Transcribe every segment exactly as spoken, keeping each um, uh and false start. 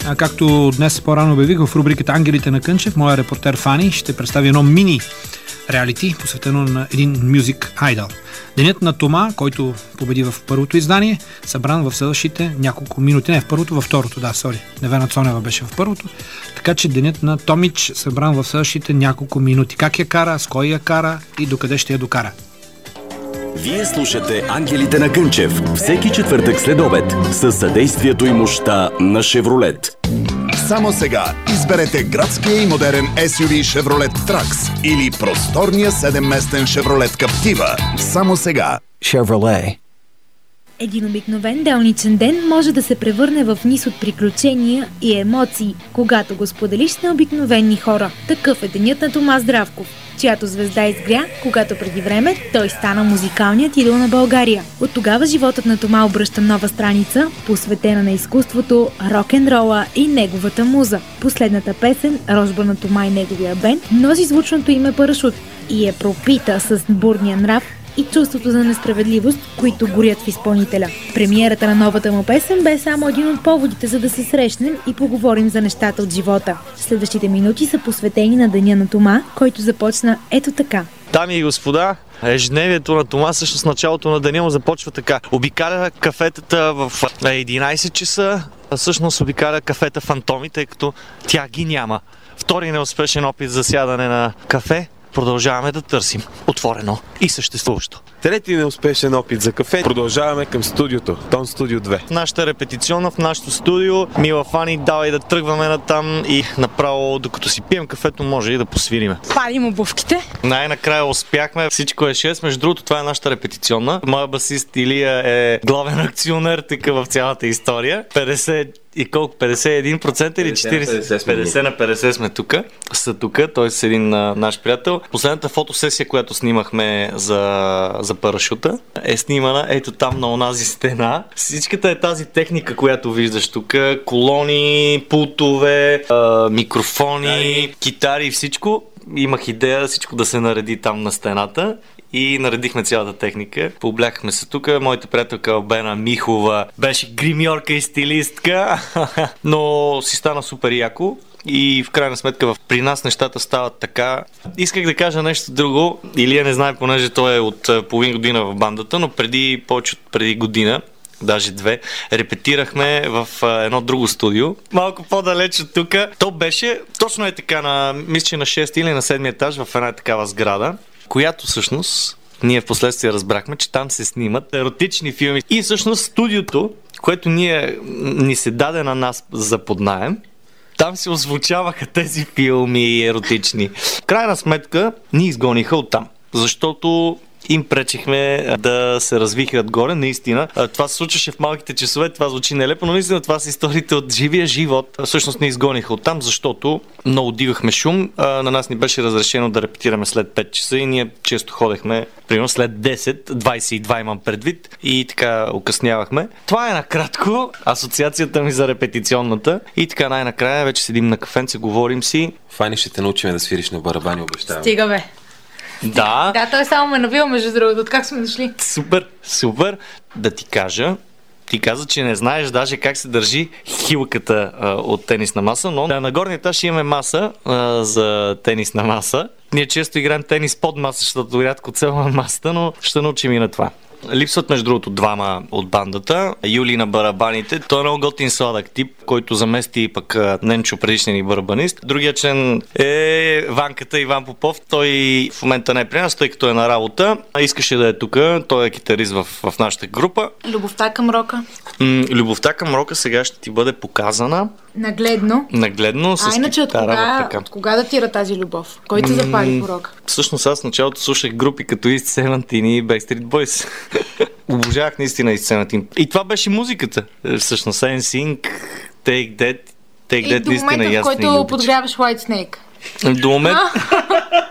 А, както днес по-рано обявих в рубриката Ангелите на Кънчев, моя репортер Фани ще представи едно мини реалити, посветено на един мюзик айдъл. Денят на Тома, който победи в първото издание, събран в следващите няколко минути. Не, в първото, във второто, да, сори. Невена Цонева беше в първото. Така че денят на Томич, събран в следващите няколко минути. Как я кара, с кой я кара и докъде ще я докара. Вие слушате Ангелите на Кънчев всеки четвъртък след обед със съдействието и мощта на Шевролет. Само сега изберете градския и модерен ес ю ви Chevrolet Trax или просторния седемместен Chevrolet Captiva. Само сега. Chevrolet. Един обикновен делничен ден може да се превърне в низ от приключения и емоции, когато го споделиш с необикновени хора. Такъв е денят на Тома Здравков, чиято звезда изгря, когато преди време той стана музикалният идол на България. От тогава животът на Тома обръща нова страница, посветена на изкуството, рок-н-рола и неговата муза. Последната песен, рожба на Тома и неговия бенд, носи звучното име Парашут и е пропита с бурния нрав и чувството за несправедливост, които горят в изпълнителя. Премиерата на новата му песен бе само един от поводите, за да се срещнем и поговорим за нещата от живота. Следващите минути са посветени на деня на Тома, който започна ето така. Дами и господа, ежедневието на Тома, всъщност началото на деня му започва така. Обикаля кафетата в единайсет часа, а всъщност обикаля кафета фантоми, тъй като тя ги няма. Втори неуспешен опит за сядане на кафе. Продължаваме да търсим отворено и съществуващо. Трети неуспешен опит за кафе. Продължаваме към студиото. Тон Студио две. Нашата репетиционна в нашото студио. Мила Фани, давай да тръгваме натам и направо, докато си пием кафето, може и да посвириме. Палим обувките. Най-накрая успяхме. Всичко е шест. Между другото, това е нашата репетиционна. Моя басист Илия е главен акционер тук в цялата история. петдесет и колко? петдесет и един процента или четирийсет? петдесет на петдесет сме тук. Са тук, т.е. с един а, наш приятел. Последната фотосесия, която снимахме за, за парашута, е снимана ето там на онази стена. Всичката е тази техника, която виждаш тук. Колони, пултове, а, микрофони, китари. китари и всичко. Имах идея всичко да се нареди там на стената. И наредихме цялата техника. Пообляхме се тук. Моята приятелка Албена Михова беше гримьорка и стилистка, но си стана супер яко. И в крайна сметка при нас нещата стават така. Исках да кажа нещо друго. Илия не знае, понеже той е от половин година в бандата, но преди повече от преди година, даже две, репетирахме в едно друго студио, малко по-далеч от тук. То беше точно е така на, мисля, че на шести или на седми етаж в една такава сграда, която всъщност ние в последствие разбрахме, че там се снимат еротични филми. И всъщност студиото, което ние, ни се даде на нас за под наем, там се озвучаваха тези филми еротични. В крайна сметка ни изгониха оттам, защото им пречихме да се развихат горе, наистина. Това се случваше в малките часове, това звучи нелепо, но наистина това са историите от живия живот. Всъщност не изгониха оттам, защото много дигахме шум. На нас ни беше разрешено да репетираме след пет часа и ние често ходехме, примерно след десет, двайсет и два имам предвид и така окъснявахме. Това е накратко асоциацията ми за репетиционната и така най-накрая вече седим на кафенце, говорим си. Фани, ще те научим да свириш на барабани, обещавам. Стига бе. Да. Да, той само ме навива, между другото. От как сме дошли? Супер, супер. Да ти кажа, ти каза, че не знаеш даже как се държи хилката а, от тенисна маса, но да, на горния етаж имаме маса а, за тенисна маса. Ние често играем тенис под маса, защото рядко целуваме масата, но ще научим и на това. Липсват между другото двама от бандата. Юли на барабаните. Той е много готин сладък тип, който замести пък Ненчо, предишния ни барабанист. Другия член е Ванката Иван Попов. Той в момента не е при нас, тъй като е на работа. Искаше да е тук. Той е китарист в, в нашата група. Любовта към рока. М- любовта към рока сега ще ти бъде показана. Нагледно. Нагледно с а иначе от кога, в от кога датира тази любов? Кой те запали по рока? Всъщност аз в началото слушах групи като East Seventeen и Backstreet Boys. Обожавах наистина East Seventeen. И това беше музиката. Всъщност Ен Синк, Take That, Take That наистина и до момента, в който подгряваш White Snake. До момента...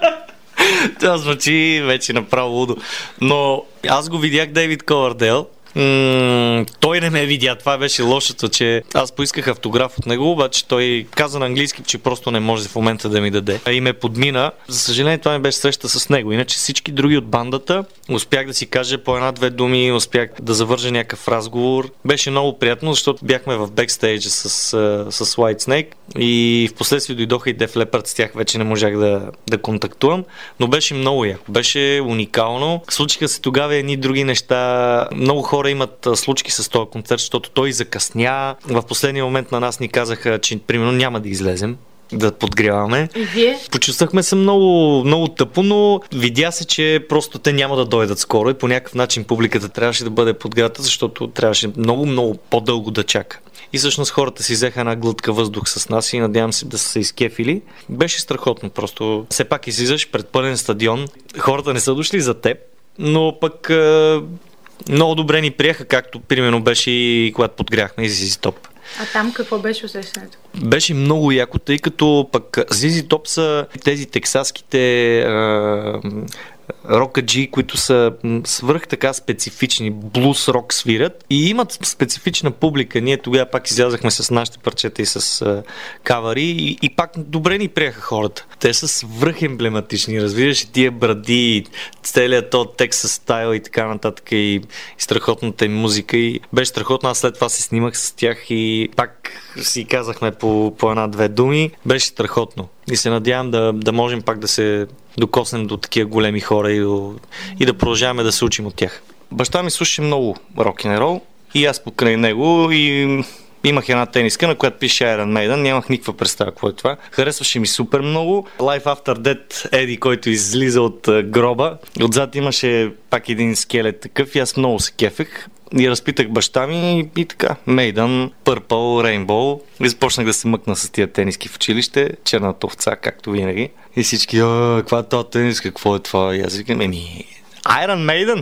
Това звучи вече направо лудо. Но аз го видях Дейвид Ковардейл М- той не ме видя, това беше лошото, че аз поисках автограф от него, обаче той каза на английски, че просто не може в момента да ми даде. И ме подмина. За съжаление, това ми беше среща с него. Иначе всички други от бандата успях да си кажа по една-две думи, успях да завържа някакъв разговор. Беше много приятно, защото бяхме в бекстейджа с, с Whitesnake и в последствие дойдоха и Def Leppard, с тях вече не можах да, да контактувам, но беше много яко, беше уникално. Случиха се тогава едни други неща. Много хора имат случки с този концерт, защото той закъсня. В последния момент на нас ни казаха, че примерно няма да излезем да подгряваме. И вие? Почувствахме се много, много тъпо, но видя се, че просто те няма да дойдат скоро и по някакъв начин публиката трябваше да бъде подгрята, защото трябваше много, много по-дълго да чака. И всъщност хората си взеха една глътка въздух с нас и надявам се да са се изкефили. Беше страхотно, просто все пак излизаш пред пълен стадион. Хората не са дошли за теб, но пък е, много добре ни приеха, както примерно беше и когато подгряхме и Зизи Топ. А там какво беше усещането? Беше много яко, тъй като пък Зизи Топ са тези тексаските а, рокаджи, които са свръх така специфични, блус рок свирят и имат специфична публика. Ние тогава пак излязахме с нашите парчета и с а, кавари и, и пак добре ни приеха хората. Те са свръх емблематични, разбираш, тия бради, целият този текст стайл и така нататък и, и страхотната им музика и беше страхотно. Аз след това се снимах с тях и пак си казахме по, по една-две думи. Беше страхотно. И се надявам да, да можем пак да се докоснем до такива големи хора и, до, и да продължаваме да се учим от тях. Баща ми слушаше много рок-н-рол и аз покрай него и имах една тениска, на която пише Iron Maiden. Нямах никаква представа какво е това. Харесваше ми супер много. Life After Death, Еди, който излиза от гроба. Отзад имаше пак един скелет такъв и аз много се кефех. И разпитах баща ми и, и така. Maiden, Purple, Rainbow. И започнах да се мъкна с тия тениски в училище. Черната овца, както винаги. И всички, а, каква е това тениска, какво е това? И аз викам, еми, Iron Maiden!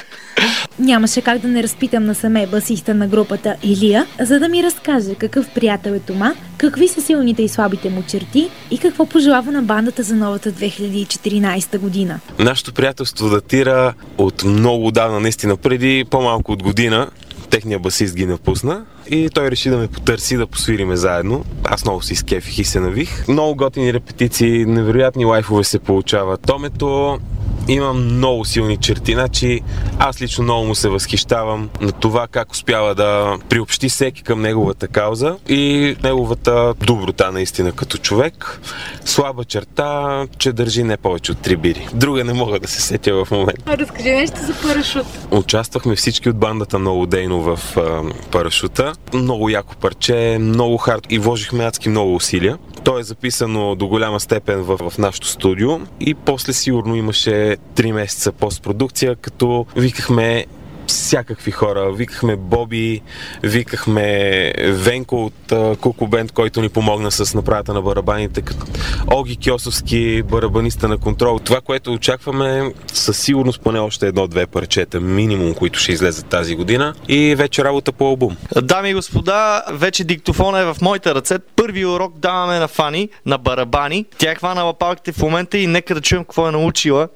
Нямаше как да не разпитам насаме басиста на групата Илия, за да ми разкаже какъв приятел е Тома, какви са силните и слабите му черти и какво пожелава на бандата за новата две хиляди и четиринадесета година. Нашето приятелство датира от много давна, наистина преди по-малко от година. Техният басист ги напусна и той реши да ме потърси, да посвириме заедно. Аз много се изкефих и се навих. Много готини репетиции, невероятни лайфове се получават. Томето има много силни черти, значи аз лично много му се възхищавам на това как успява да приобщи всеки към неговата кауза и неговата доброта наистина като човек. Слаба черта, че държи не повече от три бири. Друга не мога да се сетя в момента. Разкажи нещо за Парашут. Участвахме всички от бандата много дейно в а, Парашута. Много яко парче, много хард и вложихме адски много усилия. То е записано до голяма степен в, в нашото студио и после сигурно имаше три месеца постпродукция, като викахме всякакви хора. Викахме Боби, викахме Венко от uh, Куку Бенд, който ни помогна с направата на барабаните, като Оги Кьосовски, барабаниста на Контрол. Това, което очакваме, със сигурност поне още едно-две парчета минимум, които ще излезат тази година и вече работа по албум. Дами и господа, вече диктофона е в моите ръце. Първи урок даваме на Фани, на барабани. Тя е хванала палките в момента и нека да чуем какво е научила.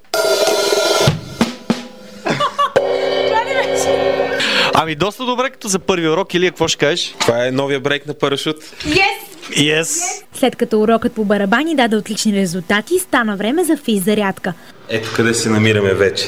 Ами доста добре като за първи урок, или какво ще кажеш? Това е новия брейк на Парашут. Yes! Yes! След като урокът по барабани даде отлични резултати, стана време за физ зарядка. Ето къде се намираме вече.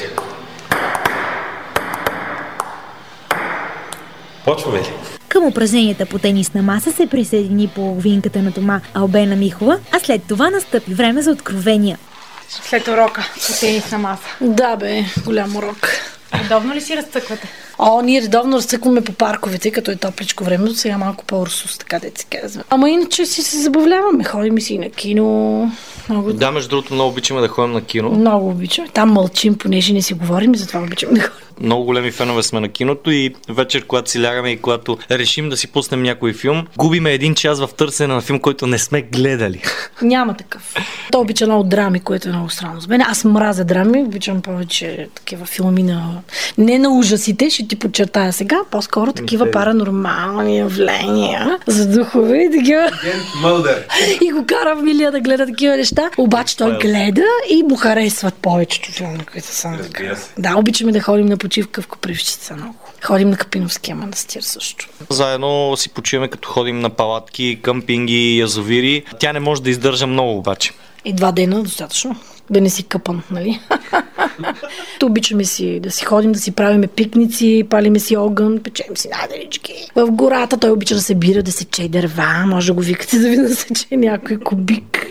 Почваме ли? Към упражненията по тенисна маса се присъедини половинката на Тома Албена Михова, а след това настъпи време за откровения. След урока по тенисна маса. Да бе, голям урок. Редовно ли си разцъквате? О, ние редовно разцъкваме по парковете, като е топличко време, до сега малко по-урсус, така да се казва. Ама иначе си се забавляваме, ходим си на кино. Много... Да, между другото, много обичаме да ходим на кино. Много обичаме. Там мълчим, понеже не си говорим и затова обичаме да ходим. Много големи фенове сме на киното и вечер, когато си лягаме и когато решим да си пуснем някой филм, губиме един час в търсене на филм, който не сме гледали. Няма такъв. Той обича много драми, което е много странно. С мен аз мразя драми, обичам повече такива филми на... Не на ужасите, ще ти подчертая сега, по-скоро такива okay. Паранормални явления за духове и такива. И го кара в Милия да гледа такива неща. Обаче той гледа и му харесват повечето филми, които са така. Да, обичаме да ходим на почивка почивка в Копривщица много. Ходим на Капиновския манастир също. Заедно си почиваме, като ходим на палатки, къмпинги, язовири. Тя не може да издържа много обаче. И два дена достатъчно. Да не си къпан, нали? То обичаме си да си ходим, да си правиме пикници, палиме си огън, печем си надарички. В гората той обича да се бира, да сече дърва, може да го викате да ви да сече някой кубик.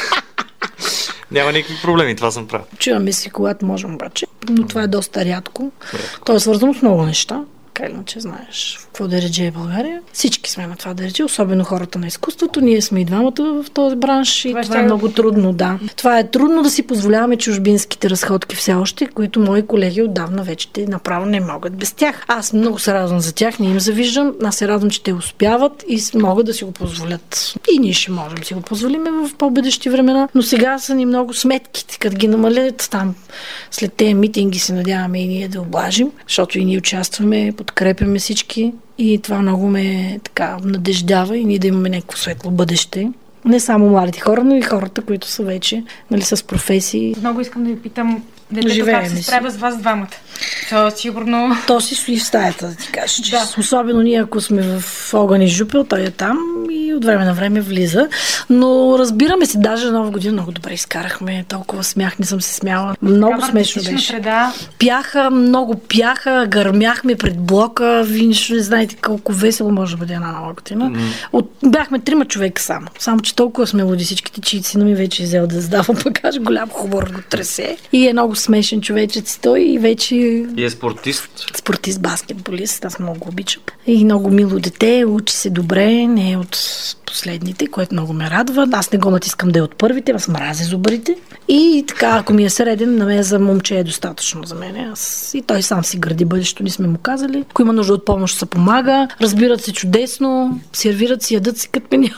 Няма никакви проблеми, това съм правил. Чуваме си, когато можем обаче, но това е доста рядко. рядко. То е свързано с много неща. Така иначе знаеш какво да реже е България. Всички сме на това да реже, особено хората на изкуството. Ние сме и двамата в този бранш и това, това е много трудно, да. Това е трудно да си позволяваме чужбинските разходки все още, които мои колеги отдавна вече те направо не могат без тях. Аз много се радвам за тях, не им завиждам. Аз се радвам, че те успяват и могат да си го позволят. И ние ще можем да си го позволим в по-бъдещи времена, но сега са ни много сметките, като ги намалят там. След тези митинги се надяваме и ние да облажим, защото и ние участваме, подкрепяме всички и това много ме така надеждава и ние да имаме някакво светло бъдеще. Не само младите хора, но и хората, които са вече, нали, с професии. Много искам да ви питам, детето как се справя с вас двамата? То сигурно... То си стои в стаята, да ти кажа. Че да. Особено ние, ако сме в огън и жупел, той е там и от време на време влиза. Но разбираме се, даже нова година много добре изкарахме. Толкова смях, не съм се смяла. Много смешно беше. Среда. Пяха, много пяха, гърмяхме пред блока. Вие нищо не знаете колко весело може да бъде една нова година. Mm. От... Бяхме трима човека само. Само, че толкова сме луди всичките, че сина ми вече взел да задава, пък каже, голям хубаво го тресе. И е много смешен човечец той и вече... И е спортист. Спортист, баскетболист, аз много обичам. И много мило дете, учи се добре, не е от последните, което много ме радва. Аз не го натискам да е от първите, аз мразя зубарите. И така, ако ми е среден, на мен за момче е достатъчно за мен. Аз... И той сам си гради бъдещето, ни сме му казали. Ако има нужда от помощ, се помага. Разбират се чудесно, сервират си, ядат си, като ме няма.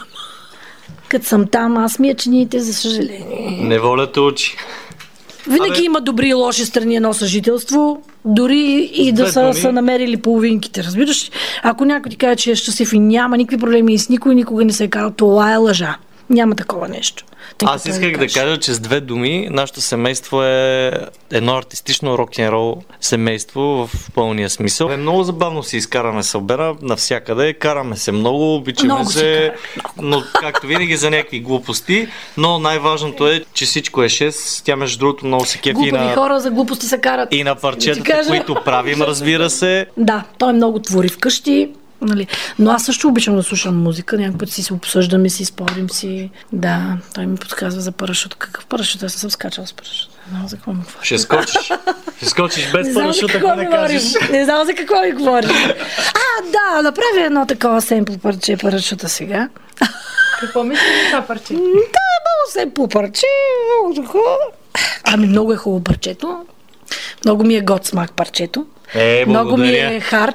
Като съм там, аз мия чиниите, за съжаление. Неволята учи. Винаги Абе... има добри и лоши страни едно съжителство, дори и да са, са намерили половинките, разбираш? Ако някой ти каже, че е щастлив и няма никакви проблеми и с никой никога не се е карал, това е лъжа. Няма такова нещо. Тъй Аз исках да, да кажа, че с две думи нашето семейство е едно артистично рок-н-рол семейство в пълния смисъл. Е много забавно си изкараме Сълбена навсякъде, караме се много, обичаме много се, но както винаги за някакви глупости, но най-важното е, че всичко е шест. Тя между другото много се кефи Глупави на... хора за глупости се карат. И на парчетата, които правим, разбира се. Да, той много твори вкъщи. Нали. Но аз също обичам да слушам музика. Някакъв път си се обсъждаме, си спорим си. Да, той ми подсказва за парашут. Какъв парашут? Аз съм скачала с парашут. Не знам за какво ми говориш. Ще скочиш. Ще скочиш без парашут, ако не кажеш. Не знам за какво ми говориш. А, да, направи едно такова семпл парче парашута сега. Какво мислиш за това парче? Да, много семпл парче. Много такова. Ами много е хубаво парчето. Много ми е год смак парчето. Е, много ми е хард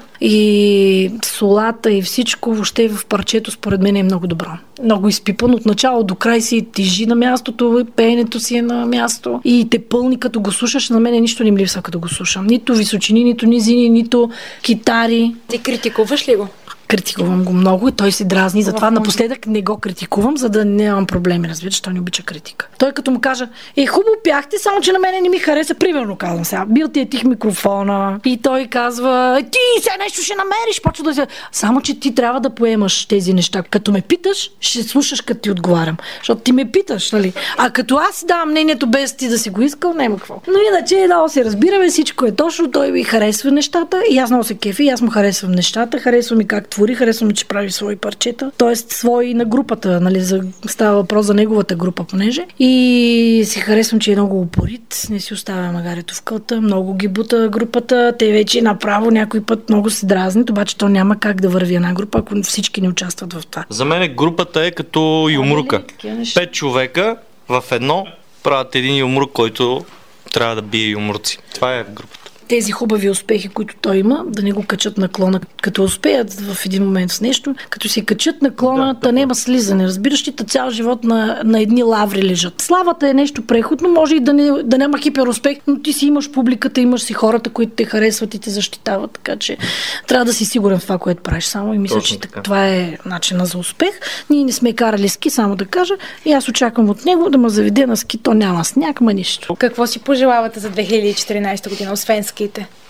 и солата и всичко въобще в парчето според мен е много добро. Много изпипан от начало до край си тежи на мястото, пеенето си е на място и те пълни като го слушаш. На мен нищо не ми липсва като го слушам. Нито височини, нито низини, нито китари. Ти критикуваш ли го? Критикувам го много и той се дразни. Затова напоследък не го критикувам, за да нямам проблеми. Разбираш, той не обича критика. Той като му каже, е хубаво пяхте, само че на мене не ми хареса. Примерно казвам сега, бил ти е тих микрофона и той казва, ти сега нещо ще намериш. Почва да се... Само че ти трябва да поемаш тези неща. Като ме питаш, ще слушаш като ти отговарям. Защото ти ме питаш, нали? А като аз си давам мнението без ти да си го искал, няма какво. Но иначе много се разбираме, всичко е точно, той ми харесва нещата и аз много се кефи, и аз му харесвам нещата, харесвам и как твори, харесвам, че прави свои парчета, т.е. свои на групата, нали, за, става въпрос за неговата група, понеже. И си харесвам, че е много упорит, не си оставя магарето в кълта, много ги бута групата, те вече направо някой път много се дразнят, обаче то няма как да върви една група, ако всички не участват в това. За мен групата е като юмрука. Пет човека в едно правят един юмрук, който трябва да бие юмруци. Това е групата. Тези хубави успехи, които той има, да не го качат на клона, като успеят в един момент с нещо, като си качат на клона, да, да няма слизане. Разбираш ли, цял живот на, на едни лаври лежат. Славата е нещо преходно, може и да, не, да няма хипер успех, но ти си имаш публиката, имаш си хората, които те харесват и те защитават, така че трябва да си сигурен в това, което правиш само и мисля, точно че така. Това е начина за успех. Ние не сме карали ски, само да кажа, и аз очаквам от него да ме заведе на ски, то няма сняг, ма нищо. Какво си пожелавате за две хиляди и четиринадесета година, освен ските?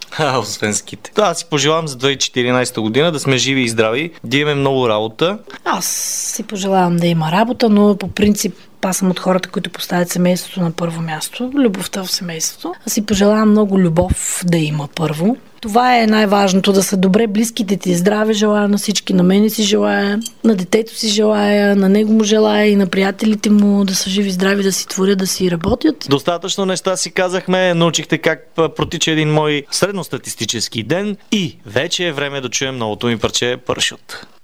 А, освен ските. Да, аз си пожелавам за две хиляди и четиринадесета година да сме живи и здрави, да имаме много работа. Аз си пожелавам да има работа, но по принцип аз съм от хората, които поставят семейството на първо място, любовта в семейството. Аз си пожелавам много любов да има първо. Това е най-важното, да са добре близките ти. Здраве желая на всички, на мене си желая, на детето си желая, на него му желая и на приятелите му да са живи, здрави, да си творят, да си работят. Достатъчно неща си казахме, научихте как протича един мой средностатистически ден и вече е време да чуем новото ми парче "Парашют".